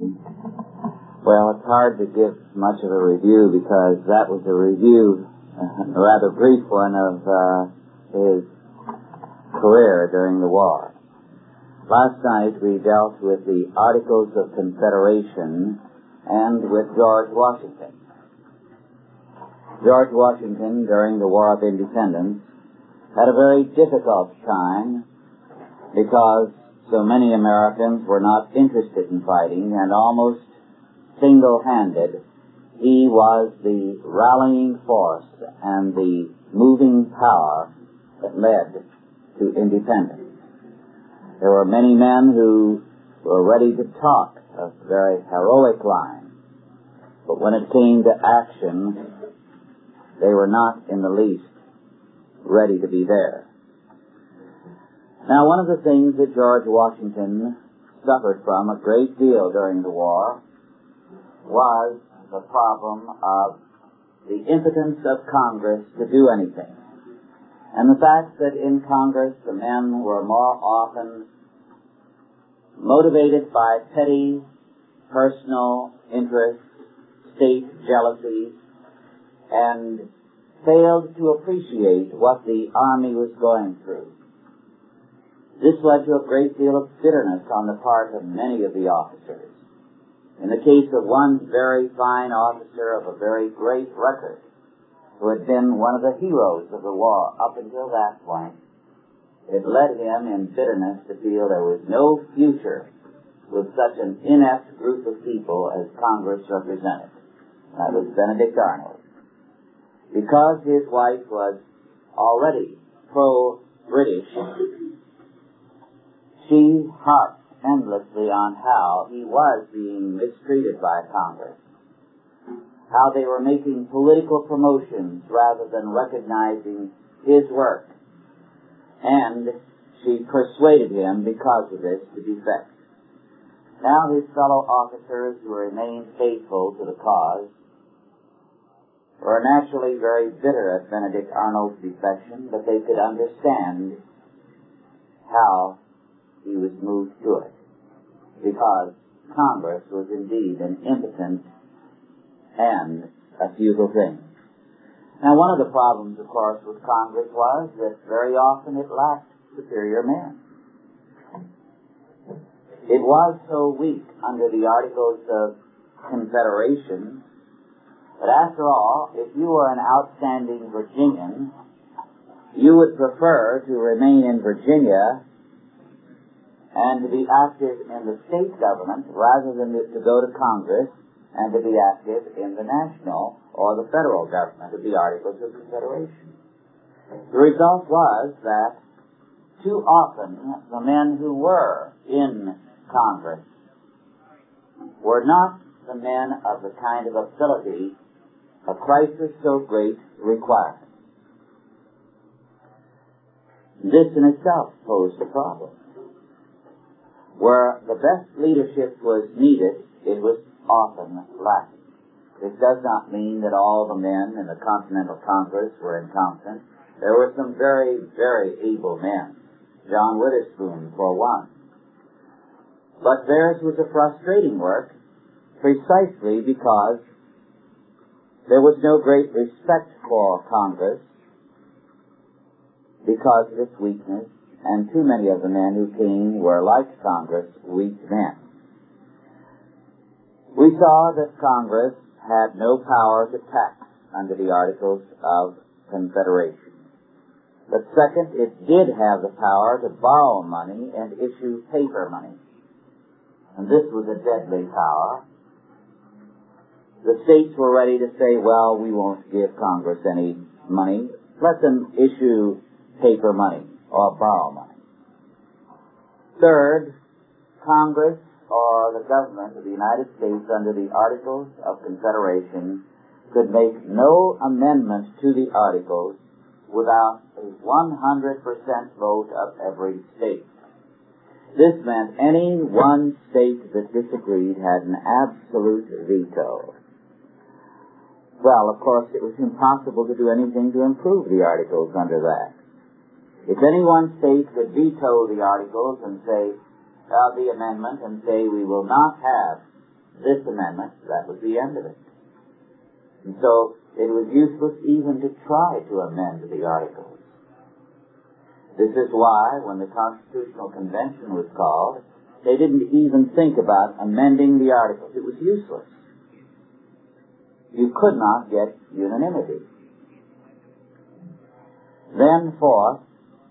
Well, it's hard to give much of a review because that was a review, a rather brief one, of his career during the war. Last night we dealt with the Articles of Confederation and with George Washington. George Washington, during the War of Independence, had a very difficult time because so many Americans were not interested in fighting, and almost single-handed, he was the rallying force and the moving power that led to independence. There were many men who were ready to talk a very heroic line, but when it came to action, they were not in the least ready to be there. Now, one of the things that George Washington suffered from a great deal during the war was the problem of the impotence of Congress to do anything. And the fact that in Congress the men were more often motivated by petty personal interests, state jealousies, and failed to appreciate what the Army was going through. This led to a great deal of bitterness on the part of many of the officers. In the case of one very fine officer of a very great record, who had been one of the heroes of the war up until that point, it led him in bitterness to feel there was no future with such an inept group of people as Congress represented. That was Benedict Arnold. Because his wife was already pro-British, she harped endlessly on how he was being mistreated by Congress, how they were making political promotions rather than recognizing his work, and she persuaded him because of this to defect. Now his fellow officers who remained faithful to the cause were naturally very bitter at Benedict Arnold's defection, but they could understand how he was moved to it, because Congress was indeed an impotent and a futile thing. Now, one of the problems, of course, with Congress was that very often it lacked superior men. It was so weak under the Articles of Confederation that, after all, if you were an outstanding Virginian, you would prefer to remain in Virginia and to be active in the state government rather than to go to Congress and to be active in the national or the federal government of the Articles of Confederation. The result was that too often the men who were in Congress were not the men of the kind of ability a crisis so great required. This in itself posed a problem. Where the best leadership was needed, it was often lacking. This does not mean that all the men in the Continental Congress were incompetent. There were some very, very able men, John Witherspoon for one. But theirs was a frustrating work precisely because there was no great respect for Congress because of its weakness, and too many of the men who came were, like Congress, weak men. We saw that Congress had no power to tax under the Articles of Confederation. But second, it did have the power to borrow money and issue paper money. And this was a deadly power. The states were ready to say, well, we won't give Congress any money. Let them issue paper money or borrow money. Third, Congress or the government of the United States under the Articles of Confederation could make no amendment to the Articles without a 100% vote of every state. This meant any one state that disagreed had an absolute veto. Well, of course, it was impossible to do anything to improve the Articles under that. If any one state could veto the Articles and say, the amendment, and say we will not have this amendment, that was the end of it. And so it was useless even to try to amend the Articles. This is why, when the Constitutional Convention was called, they didn't even think about amending the Articles. It was useless. You could not get unanimity. Then, fourth,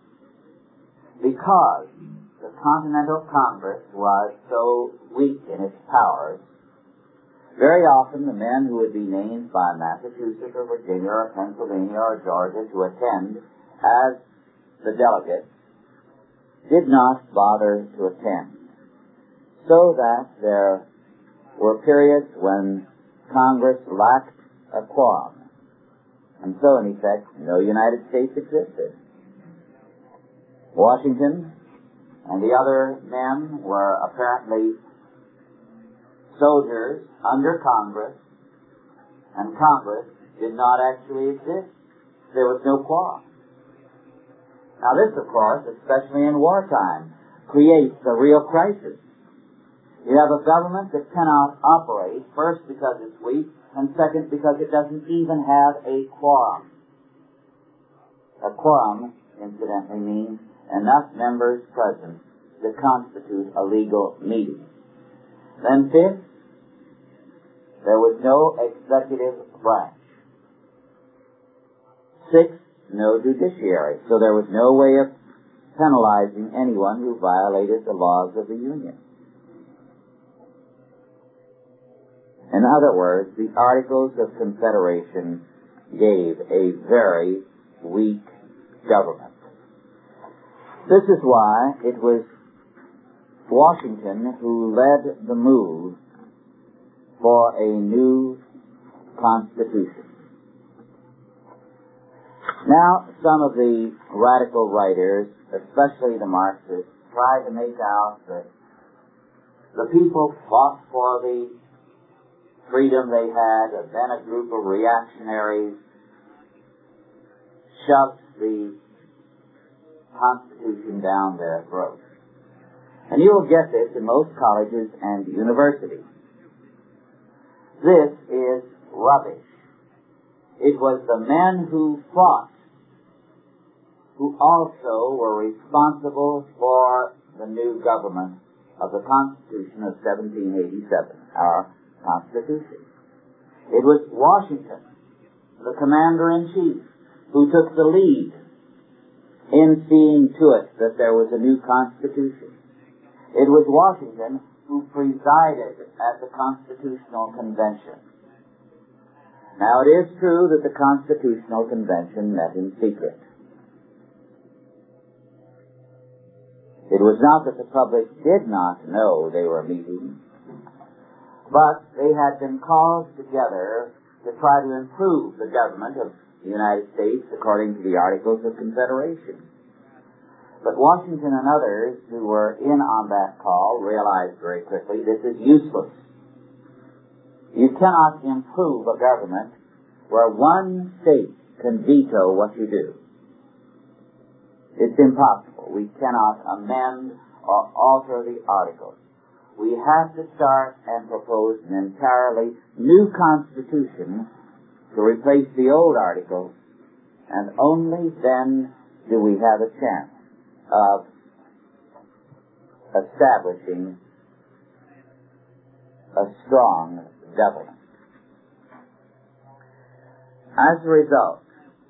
because the Continental Congress was so weak in its powers, very often the men who would be named by Massachusetts or Virginia or Pennsylvania or Georgia to attend as the delegates did not bother to attend, so that there were periods when Congress lacked a quorum, and so in effect no United States existed. Washington and the other men were apparently soldiers under Congress, and Congress did not actually exist. There was no quorum. Now this, of course, especially in wartime, creates a real crisis. You have a government that cannot operate, first because it's weak, and second because it doesn't even have a quorum. A quorum, incidentally, means enough members present to constitute a legal meeting. Then fifth, there was no executive branch. Sixth, no judiciary, so there was no way of penalizing anyone who violated the laws of the Union. In other words, the Articles of Confederation gave a very weak government. This is why it was Washington who led the move for a new Constitution. Now, some of the radical writers, especially the Marxists, try to make out that the people fought for the freedom they had, and then a group of reactionaries shoved the Constitution down their throats. And you will get this in most colleges and universities. This is rubbish. It was the men who fought who also were responsible for the new government of the Constitution of 1787, our Constitution. It was Washington, the commander-in-chief, who took the lead in seeing to it that there was a new Constitution. It was Washington who presided at the Constitutional Convention. Now, it is true that the Constitutional Convention met in secret. It was not that the public did not know they were meeting, but they had been called together to try to improve the government of the United States according to the Articles of Confederation. But Washington and others who were in on that call realized very quickly this is useless. You cannot improve a government where one state can veto what you do. It's impossible. We cannot amend or alter the Articles. We have to start and propose an entirely new Constitution to replace the old Articles, and only then do we have a chance of establishing a strong government. As a result,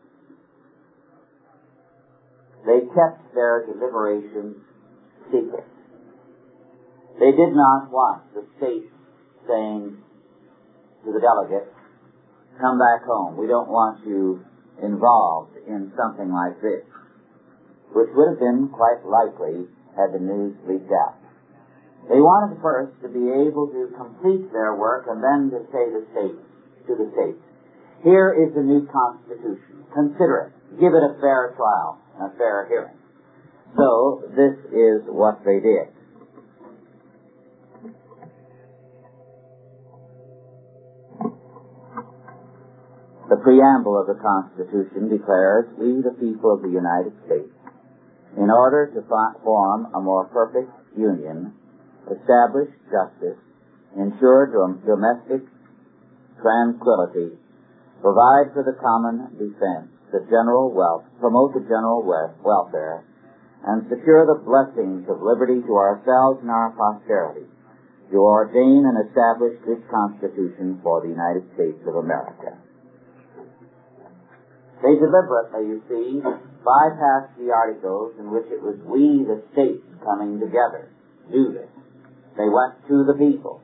they kept their deliberations secret. They did not want the states saying to the delegates, come back home. We don't want you involved in something like this, which would have been quite likely had the news leaked out. They wanted first to be able to complete their work and then to say to the states, here is the new Constitution. Consider it. Give it a fair trial and a fair hearing. So this is what they did. The preamble of the Constitution declares, we, the people of the United States, in order to form a more perfect union, establish justice, ensure domestic tranquility, provide for the common defense, promote the general welfare, and secure the blessings of liberty to ourselves and our posterity, to ordain and establish this Constitution for the United States of America. They deliberately, you see, bypassed the articles in which it was we, the states, coming together to do this. They went to the people.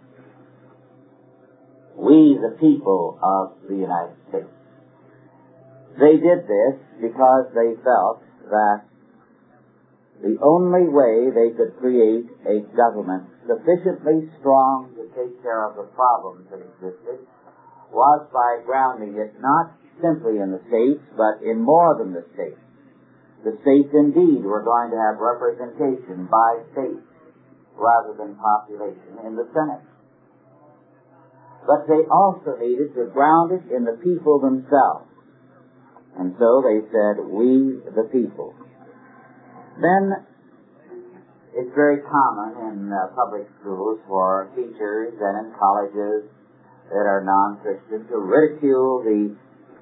We, the people of the United States. They did this because they felt that the only way they could create a government sufficiently strong to take care of the problems that existed was by grounding it not simply in the states, but in more than the states. The states indeed were going to have representation by states rather than population in the Senate. But they also needed to ground it in the people themselves. And so they said, we the people. Then it's very common in public schools for teachers and in colleges that are non-Christian to ridicule the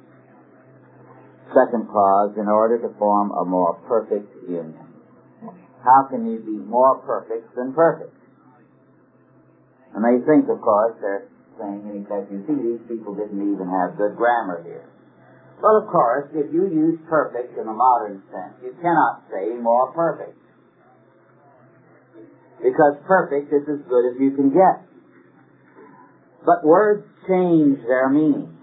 second clause in order to form a more perfect union. How can you be more perfect than perfect? And they think, of course, they're saying, in effect, you see, these people didn't even have good grammar here. Well, of course, if you use perfect in the modern sense, you cannot say more perfect. Because perfect is as good as you can get. But words change their meaning.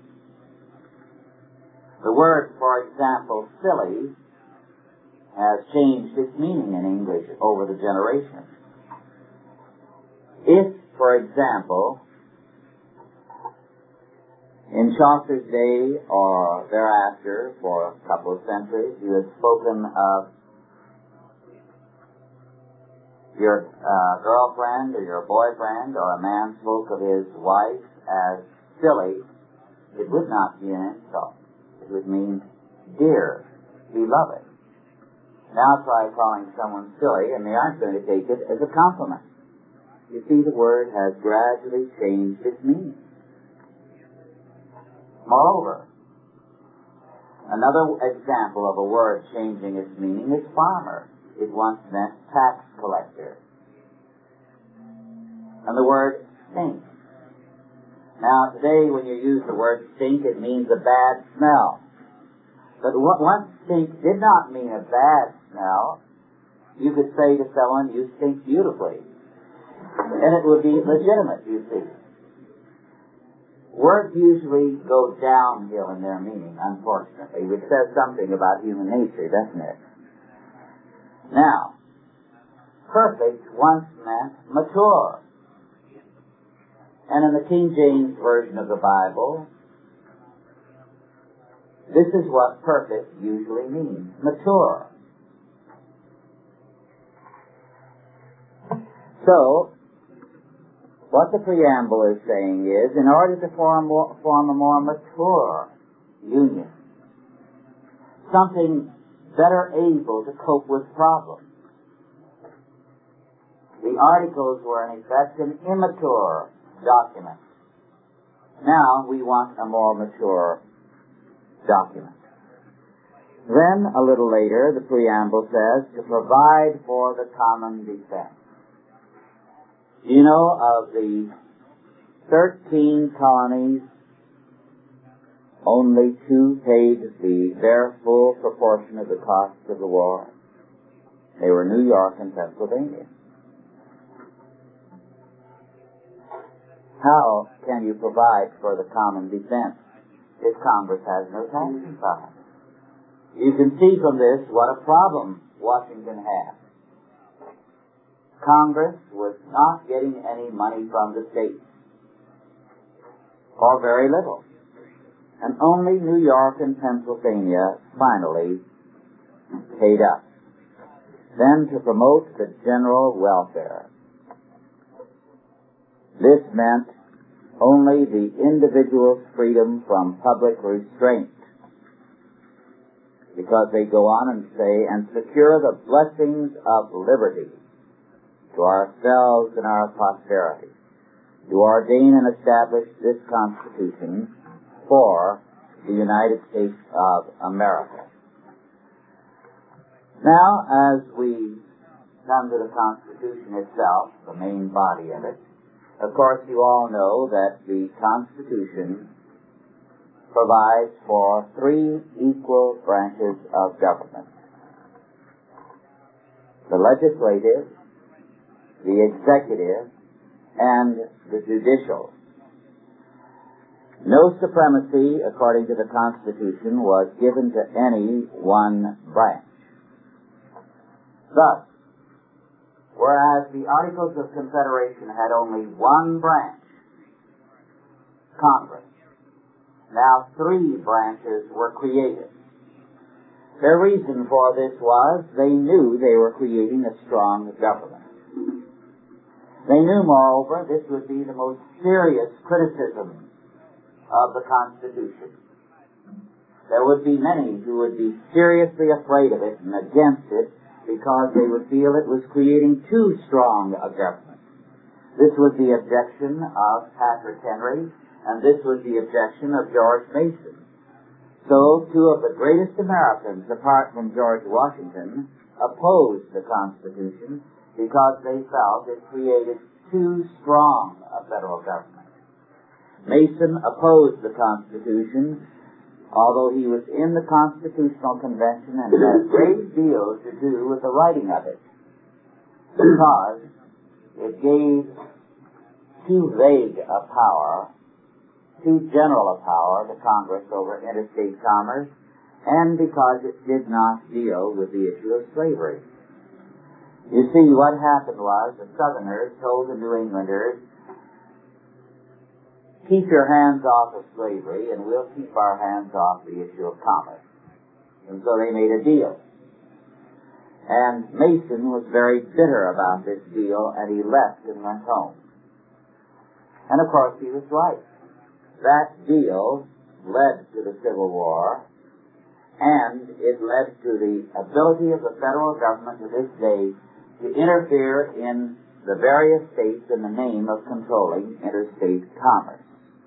The word, for example, silly, has changed its meaning in English over the generations. If, for example, in Chaucer's day or thereafter, for a couple of centuries, you had spoken of your girlfriend or your boyfriend, or a man spoke of his wife as silly, it would not be an insult. It would mean dear, beloved. Now try calling someone silly, and they aren't going to take it as a compliment. You see, the word has gradually changed its meaning. Moreover, another example of a word changing its meaning is farmer. It once meant tax collector. And the word stink. Now, today, when you use the word stink, it means a bad smell. But once stink did not mean a bad smell, you could say to someone, you stink beautifully. And it would be legitimate, you see. Words usually go downhill in their meaning, unfortunately, which says something about human nature, doesn't it? Now, perfect once meant mature. And in the King James Version of the Bible, this is what perfect usually means, mature. So, what the preamble is saying is, in order to form a more mature union, something better able to cope with problems, the Articles were in effect an immature document. Now we want a more mature document. Then, a little later, the preamble says, to provide for the common defense. You know, of the 13 colonies, only 2 paid their full proportion of the cost of the war. They were New York and Pennsylvania. How can you provide for the common defense if Congress has no taxing power? You can see from this what a problem Washington had. Congress was not getting any money from the states, or very little. And only New York and Pennsylvania finally paid up. Then to promote the general welfare. This meant only the individual's freedom from public restraint. Because they go on and say, and secure the blessings of liberty to ourselves and our posterity. to ordain and establish this Constitution for the United States of America. Now, as we come to the Constitution itself, the main body of it, of course you all know that the Constitution provides for 3 equal branches of government: the legislative, the executive, and the judicial. No supremacy, according to the Constitution, was given to any one branch. Thus, whereas the Articles of Confederation had only one branch, Congress, now 3 branches were created. Their reason for this was they knew they were creating a strong government. They knew, moreover, this would be the most serious criticism of the Constitution. There would be many who would be seriously afraid of it and against it because they would feel it was creating too strong a government. This was the objection of Patrick Henry, and this was the objection of George Mason. So, 2 of the greatest Americans, apart from George Washington, opposed the Constitution because they felt it created too strong a federal government. Mason opposed the Constitution, although he was in the Constitutional Convention and had a great deal to do with the writing of it, because it gave too vague a power, too general a power to Congress over interstate commerce, and because it did not deal with the issue of slavery. You see, what happened was the Southerners told the New Englanders, keep your hands off of slavery and we'll keep our hands off the issue of commerce. And so they made a deal. And Mason was very bitter about this deal, and he left and went home. And of course he was right. That deal led to the Civil War, and it led to the ability of the federal government to this day to interfere in the various states in the name of controlling interstate commerce.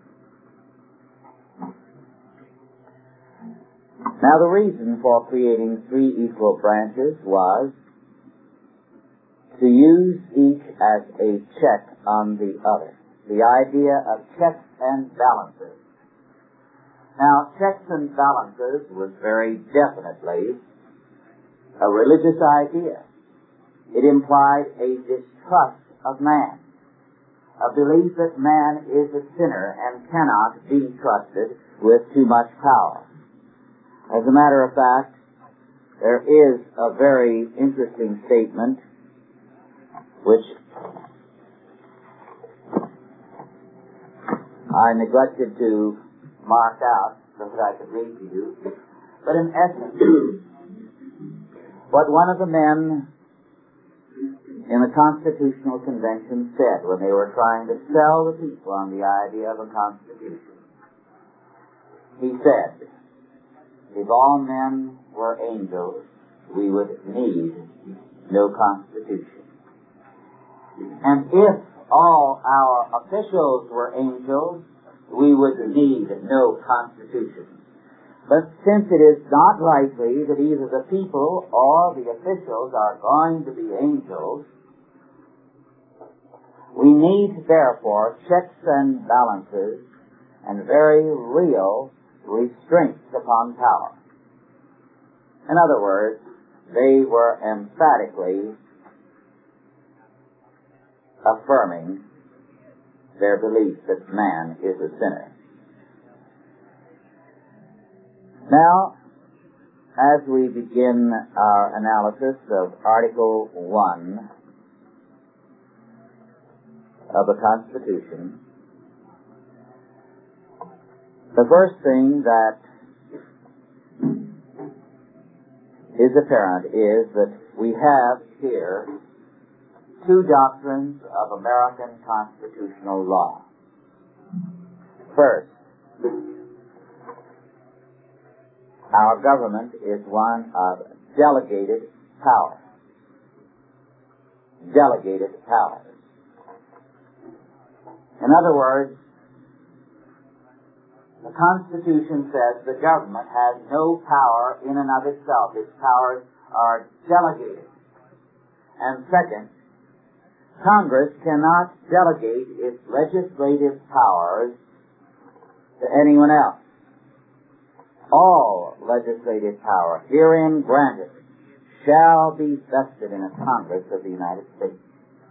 Now, the reason for creating 3 equal branches was to use each as a check on the other. The idea of checks and balances. Now, checks and balances was very definitely a religious idea. It implied a distrust of man, a belief that man is a sinner and cannot be trusted with too much power. As a matter of fact, there is a very interesting statement which I neglected to mark out so that I could read to you. But in essence, what one of the men in the Constitutional Convention said when they were trying to sell the people on the idea of a Constitution, he said, if all men were angels, we would need no Constitution. And if all our officials were angels, we would need no Constitution. But since it is not likely that either the people or the officials are going to be angels, we need, therefore, checks and balances and very real restraints upon power. In other words, they were emphatically affirming their belief that man is a sinner. Now, as we begin our analysis of Article 1 of the Constitution, the first thing that is apparent is that we have here 2 doctrines of American constitutional law. First, our government is one of delegated power. Delegated powers. In other words, the Constitution says the government has no power in and of itself. Its powers are delegated. And second, Congress cannot delegate its legislative powers to anyone else. All legislative power herein granted shall be vested in a Congress of the United States.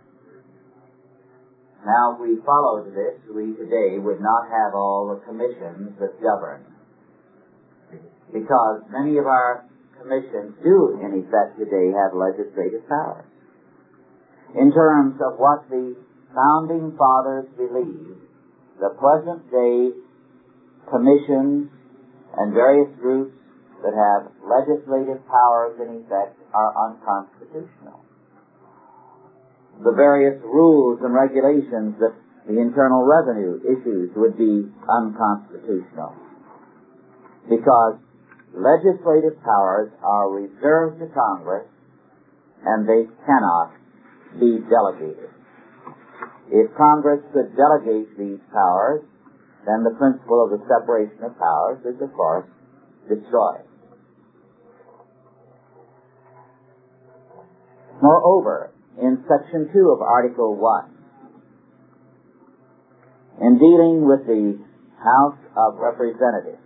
Now, if we followed this, we today would not have all the commissions that govern, because many of our commissions do, in effect, today have legislative powers. In terms of what the Founding Fathers believed, the present-day commissions and various groups that have legislative powers in effect are unconstitutional. The various rules and regulations that the Internal Revenue issues would be unconstitutional, because legislative powers are reserved to Congress and they cannot be delegated. If Congress could delegate these powers, then the principle of the separation of powers is, of course, destroyed. Moreover, in Section 2 of Article 1, in dealing with the House of Representatives,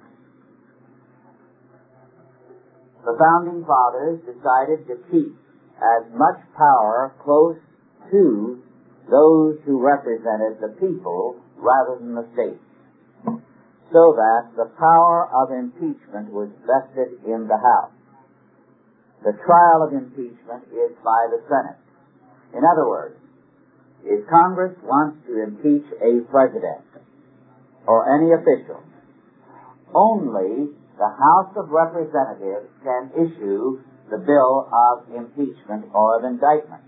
the Founding Fathers decided to keep as much power close to those who represented the people rather than the states, so that the power of impeachment was vested in the House. The trial of impeachment is by the Senate. In other words, if Congress wants to impeach a president or any official, only the House of Representatives can issue the bill of impeachment or of indictment.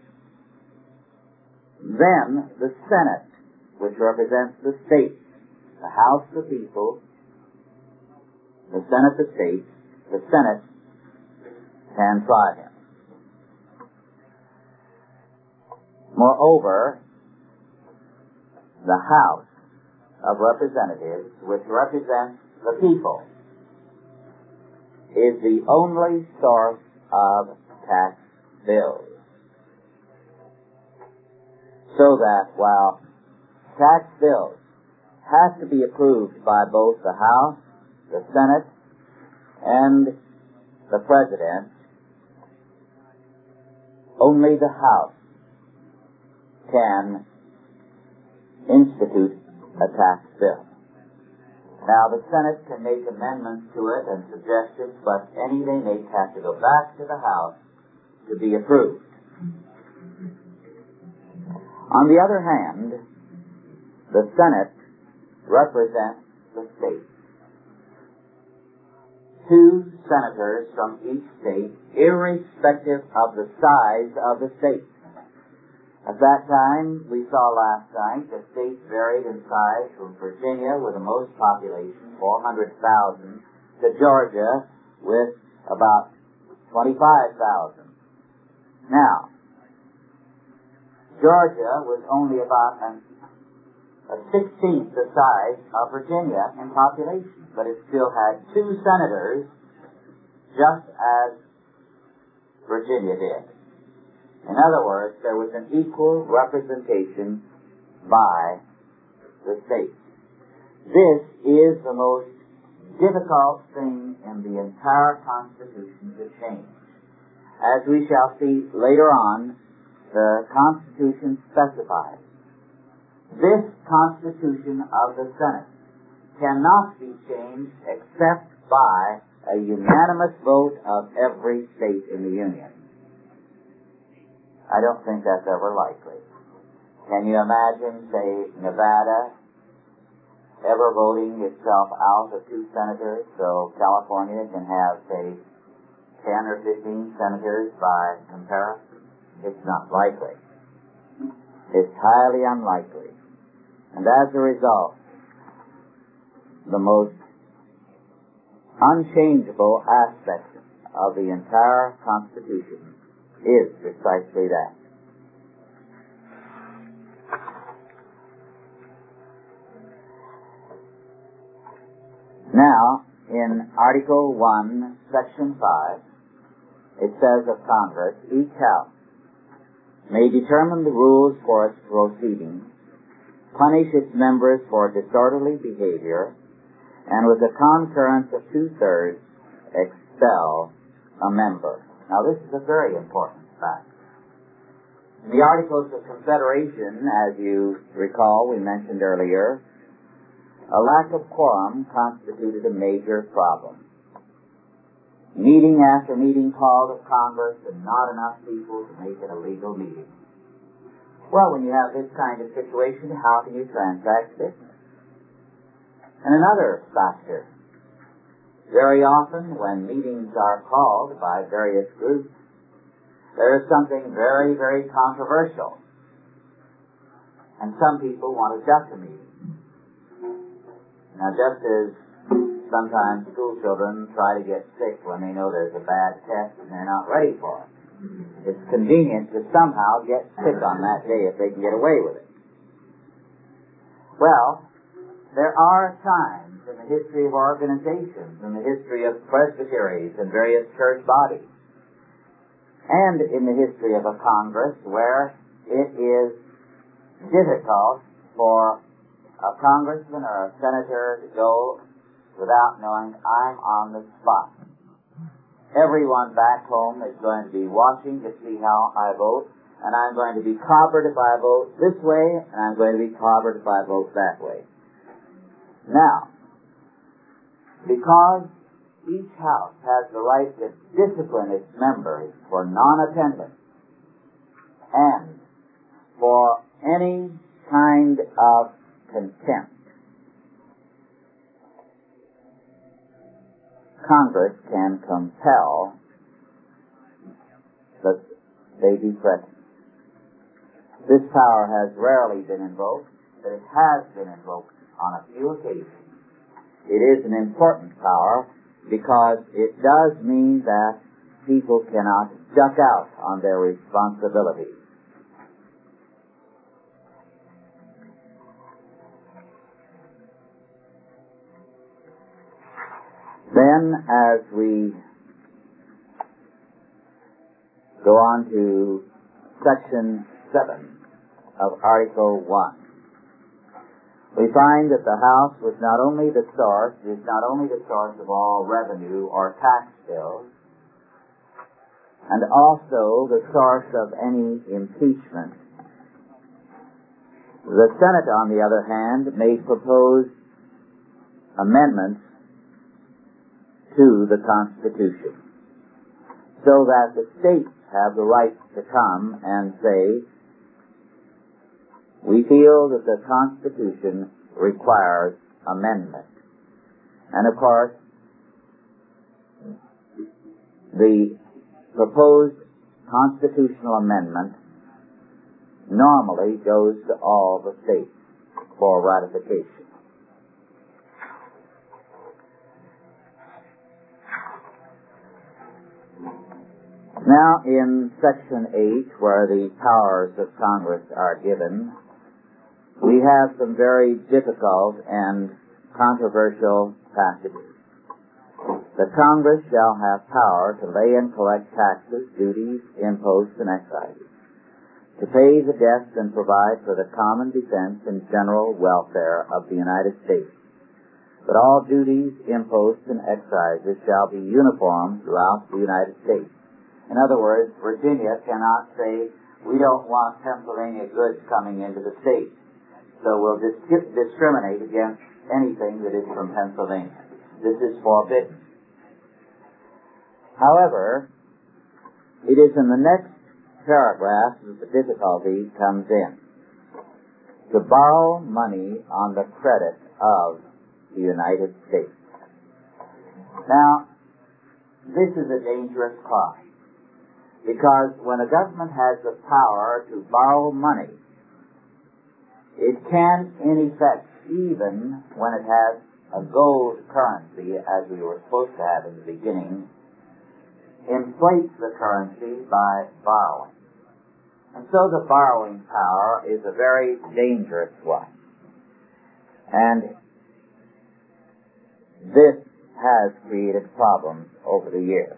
Then the Senate, which represents the states, the House the people, the Senate the states, the Senate can try him. Moreover, the House of Representatives, which represents the people, is the only source of tax bills. So that while tax bills have to be approved by both the House, the Senate, and the President, only the House can institute a tax bill. Now, the Senate can make amendments to it and suggestions, but any they make have to go back to the House to be approved. On the other hand, the Senate represents the states. 2 senators from each state, irrespective of the size of the state. At that time, we saw last night, the states varied in size from Virginia, with the most population, 400,000, to Georgia, with about 25,000. Now, Georgia was only about a 16th the size of Virginia in population, but it still had 2 senators, just as Virginia did. In other words, there was an equal representation by the states. This is the most difficult thing in the entire Constitution to change. As we shall see later on, the Constitution specifies this Constitution of the Senate cannot be changed except by a unanimous vote of every state in the Union. I don't think that's ever likely. Can you imagine, say, Nevada ever voting itself out of 2 senators, so California can have, say, 10 or 15 senators by comparison? It's not likely. It's highly unlikely. And as a result, the most unchangeable aspect of the entire Constitution is precisely that. in Article 1, Section 5, it says of Congress, each House may determine the rules for its proceedings, punish its members for disorderly behavior, and with a concurrence of 2/3, expel a member. Now this is a very important fact. In the Articles of Confederation, as you recall, we mentioned earlier, a lack of quorum constituted a major problem. Meeting after meeting called of Congress and not enough people to make it a legal meeting. Well, when you have this kind of situation, how can you transact business? And another factor, very often when meetings are called by various groups, there is something very, very controversial. And some people want to duck a meeting. Now, just as sometimes school children try to get sick when they know there's a bad test and they're not ready for it, it's convenient to somehow get sick on that day if they can get away with it. Well, there are times in the history of organizations, in the history of presbyteries and various church bodies, and in the history of a Congress where it is difficult for a congressman or a senator to go without knowing, I'm on the spot. Everyone back home is going to be watching to see how I vote, and I'm going to be clobbered if I vote this way, and I'm going to be clobbered if I vote that way. Now, because each house has the right to discipline its members for non-attendance and for any kind of contempt, Congress can compel that they be present. This power has rarely been invoked, but it has been invoked on a few occasions. It is an important power because it does mean that people cannot duck out on their responsibilities. Then, as we go on to Section 7 of Article 1, we find that the House was not only the source, is not only the source of all revenue or tax bills, and also the source of any impeachment. The Senate, on the other hand, may propose amendments to the Constitution, so that the states have the right to come and say, we feel that the Constitution requires amendment. And of course, the proposed constitutional amendment normally goes to all the states for ratification. Now, in Section 8, where the powers of Congress are given, we have some very difficult and controversial passages. The Congress shall have power to lay and collect taxes, duties, imposts, and excises, to pay the debts and provide for the common defense and general welfare of the United States. But all duties, imposts, and excises shall be uniform throughout the United States. In other words, Virginia cannot say, we don't want Pennsylvania goods coming into the state, so we'll discriminate against anything that is from Pennsylvania. This is forbidden. However, it is in the next paragraph that the difficulty comes in. To borrow money on the credit of the United States. Now, this is a dangerous crime, because when a government has the power to borrow money, it can, in effect, even when it has a gold currency, as we were supposed to have in the beginning, inflate the currency by borrowing. And so the borrowing power is a very dangerous one. And this has created problems over the years.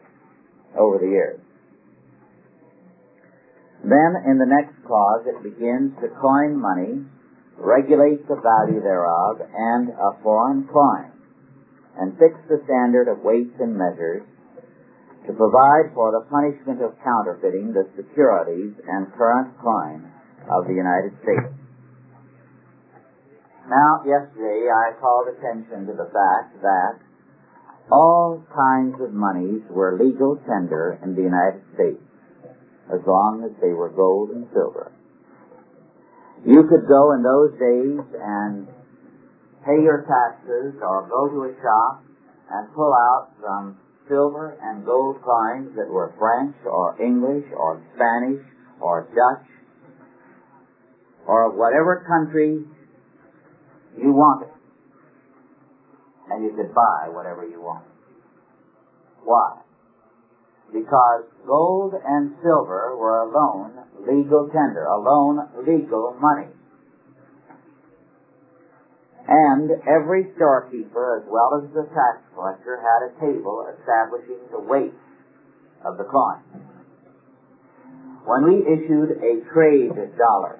Then, in the next clause, it begins to coin money, regulate the value thereof, and a foreign coin, and fix the standard of weights and measures, to provide for the punishment of counterfeiting the securities and current coin of the United States. Now, yesterday I called attention to the fact that all kinds of monies were legal tender in the United States, as long as they were gold and silver. You could go in those days and pay your taxes or go to a shop and pull out some silver and gold coins that were French or English or Spanish or Dutch or whatever country you wanted, and you could buy whatever you wanted. Why? Because gold and silver were alone legal tender, alone legal money. And every storekeeper, as well as the tax collector, had a table establishing the weight of the coin. When we issued a trade dollar,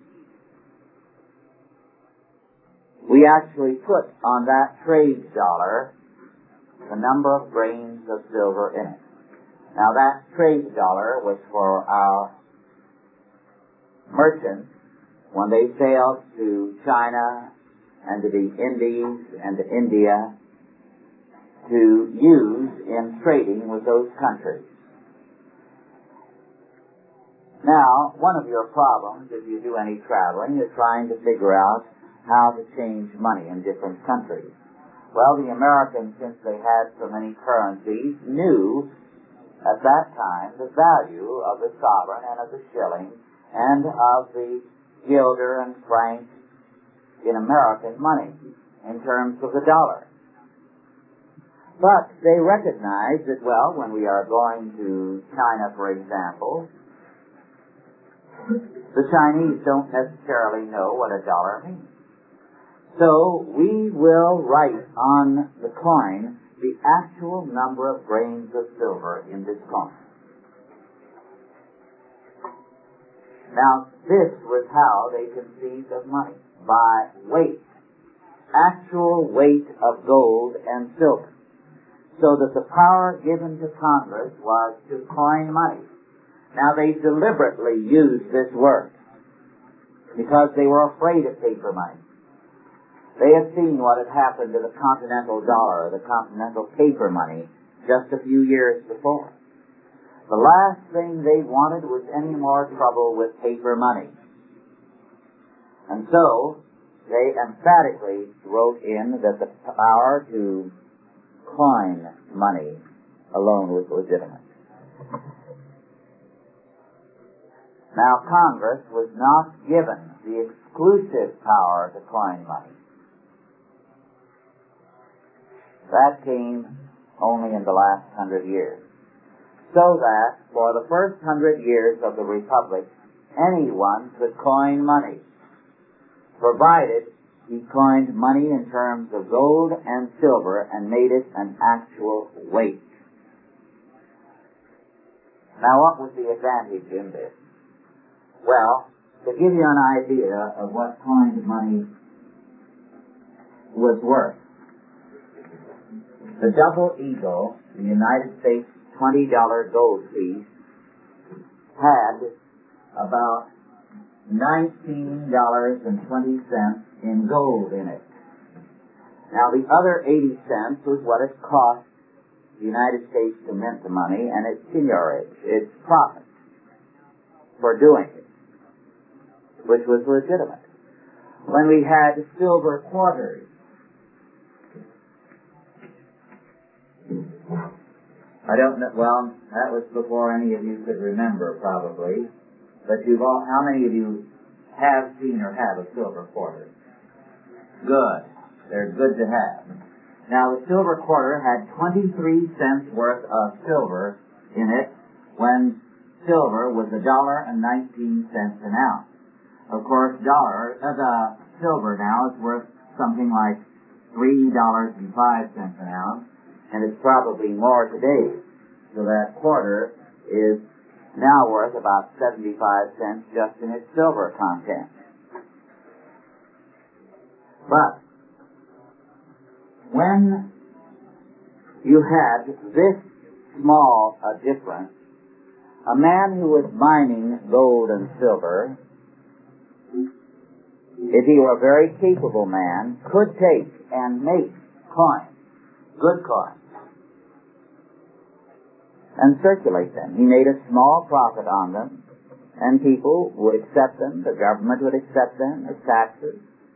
we actually put on that trade dollar the number of grains of silver in it. Now, that trade dollar was for our merchants when they sailed to China and to the Indies and to India to use in trading with those countries. Now, one of your problems, if you do any traveling, is trying to figure out how to change money in different countries. Well, the Americans, since they had so many currencies, knew at that time the value of the sovereign and of the shilling and of the guilder and franc in American money in terms of the dollar. But they recognize that, well, when we are going to China, for example, the Chinese don't necessarily know what a dollar means. So we will write on the coin the actual number of grains of silver in this coin. Now, this was how they conceived of money, by weight, actual weight of gold and silver, so that the power given to Congress was to coin money. Now, they deliberately used this word because they were afraid of paper money. They had seen what had happened to the continental dollar, the continental paper money, just a few years before. The last thing they wanted was any more trouble with paper money. And so, they emphatically wrote in that the power to coin money alone was legitimate. Now, Congress was not given the exclusive power to coin money. That came only in the last 100 years. So that for the first 100 years of the Republic, anyone could coin money, provided he coined money in terms of gold and silver and made it an actual weight. Now, what was the advantage in this? Well, to give you an idea of what coined money was worth, the Double Eagle, the United States $20 gold piece, had about $19.20 in gold in it. Now, the other 80 cents was what it cost the United States to mint the money, and its seigniorage, its profit for doing it, which was legitimate. When we had silver quarters, I don't know, well, that was before any of you could remember, probably. But how many of you have seen or have a silver quarter? Good. They're good to have. Now, the silver quarter had 23 cents worth of silver in it when silver was $1.19 an ounce. Of course, the silver now is worth something like $3.05 an ounce. and it's probably more today. So that quarter is now worth about 75 cents just in its silver content. But when you had this small a difference, a man who was mining gold and silver, if he were a very capable man, could take and make coins, good coins, and circulate them. He made a small profit on them, and people would accept them, the government would accept them as taxes,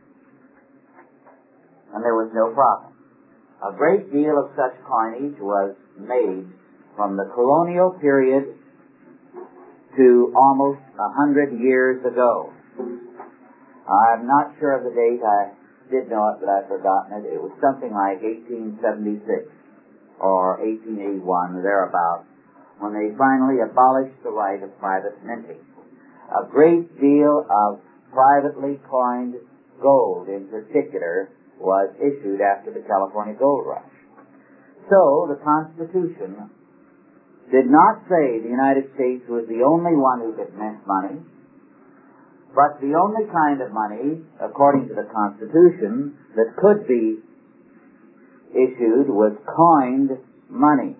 and there was no problem. A great deal of such coinage was made from the colonial period to almost 100 years ago. I'm not sure of the date. I did know it, but I've forgotten it. It was something like 1876 or 1881, thereabouts, when they finally abolished the right of private minting. A great deal of privately coined gold, in particular, was issued after the California Gold Rush. So the Constitution did not say the United States was the only one who could mint money, but the only kind of money, according to the Constitution, that could be issued was coined money.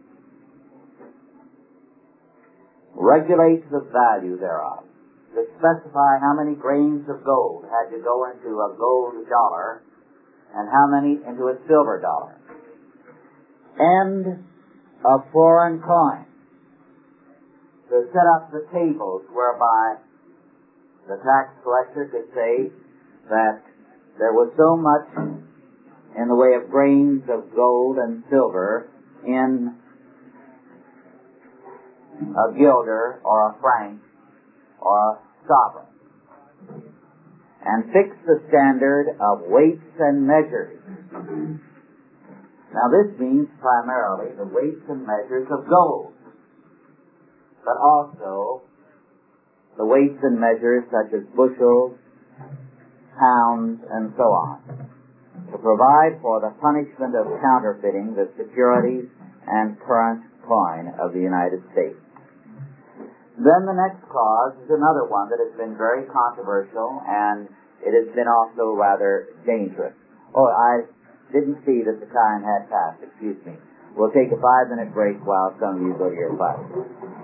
Regulate the value thereof, to specify how many grains of gold had to go into a gold dollar and how many into a silver dollar. And of foreign coins, to set up the tables whereby the tax collector could say that there was so much in the way of grains of gold and silver in a guilder or a franc or a sovereign, and fix the standard of weights and measures. Now this means primarily the weights and measures of gold, but also the weights and measures such as bushels, pounds, and so on, to provide for the punishment of counterfeiting the securities and current coin of the United States. Then the next clause is another one that has been very controversial, and it has been also rather dangerous. Oh, I didn't see that the time had passed. Excuse me. We'll take a 5-minute break while some of you go to your classes.